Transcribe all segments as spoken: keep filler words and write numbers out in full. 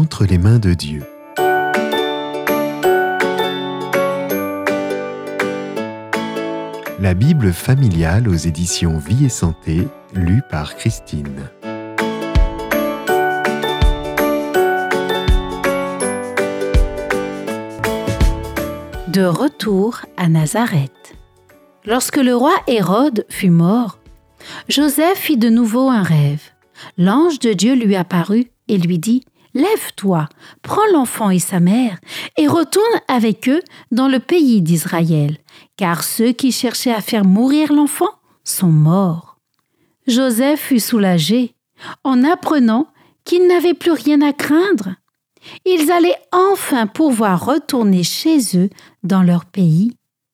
entre les mains de Dieu. La Bible familiale aux éditions Vie et Santé, lue par Christine. De retour à Nazareth. Lorsque le roi Hérode fut mort, Joseph fit de nouveau un rêve. L'ange de Dieu lui apparut et lui dit « Lève-toi, prends l'enfant et sa mère et retourne avec eux dans le pays d'Israël, car ceux qui cherchaient à faire mourir l'enfant sont morts. » Joseph fut soulagé en apprenant qu'il n'avait plus rien à craindre. Ils allaient enfin pouvoir retourner chez eux dans leur pays.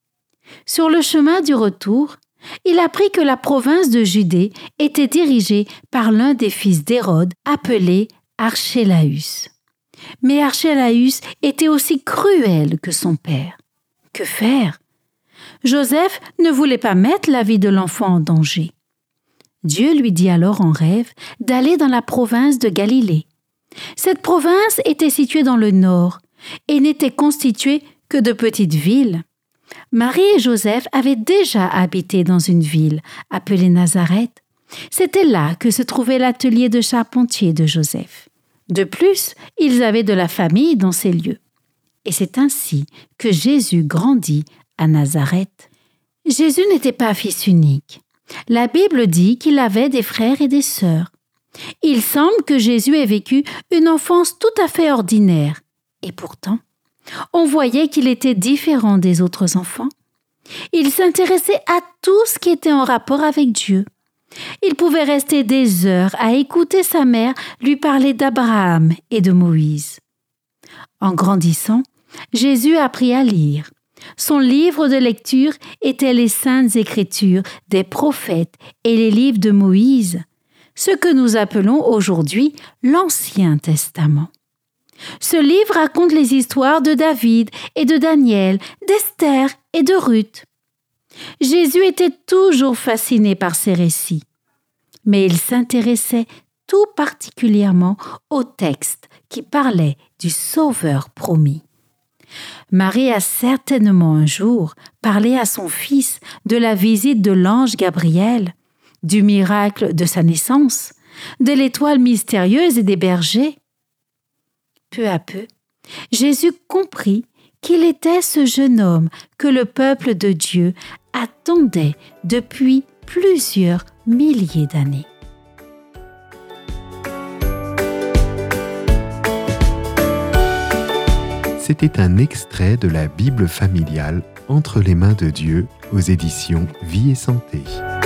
Sur le chemin du retour, il apprit que la province de Judée était dirigée par l'un des fils d'Hérode, appelé Archélaüs. Mais Archélaüs était aussi cruel que son père. Que faire? Joseph ne voulait pas mettre la vie de l'enfant en danger. Dieu lui dit alors en rêve d'aller dans la province de Galilée. Cette province était située dans le nord et n'était constituée que de petites villes. Marie et Joseph avaient déjà habité dans une ville appelée Nazareth. C'était là que se trouvait l'atelier de charpentier de Joseph. De plus, ils avaient de la famille dans ces lieux. Et c'est ainsi que Jésus grandit à Nazareth. Jésus n'était pas fils unique. La Bible dit qu'il avait des frères et des sœurs. Il semble que Jésus ait vécu une enfance tout à fait ordinaire. Et pourtant, on voyait qu'il était différent des autres enfants. Il s'intéressait à tout ce qui était en rapport avec Dieu. Il pouvait rester des heures à écouter sa mère lui parler d'Abraham et de Moïse. En grandissant, Jésus apprit à lire. Son livre de lecture était les Saintes Écritures des prophètes et les livres de Moïse, ce que nous appelons aujourd'hui l'Ancien Testament. Ce livre raconte les histoires de David et de Daniel, d'Esther et de Ruth. Jésus était toujours fasciné par ces récits, mais il s'intéressait tout particulièrement aux textes qui parlaient du Sauveur promis. Marie a certainement un jour parlé à son fils de la visite de l'ange Gabriel, du miracle de sa naissance, de l'étoile mystérieuse et des bergers. Peu à peu, Jésus comprit qu'il était ce jeune homme que le peuple de Dieu attendait depuis plusieurs milliers d'années. C'était un extrait de la Bible familiale entre les mains de Dieu aux éditions Vie et Santé.